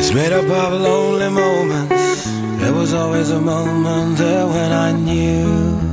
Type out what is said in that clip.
It's made up of lonely moments. There was always a moment there when I knew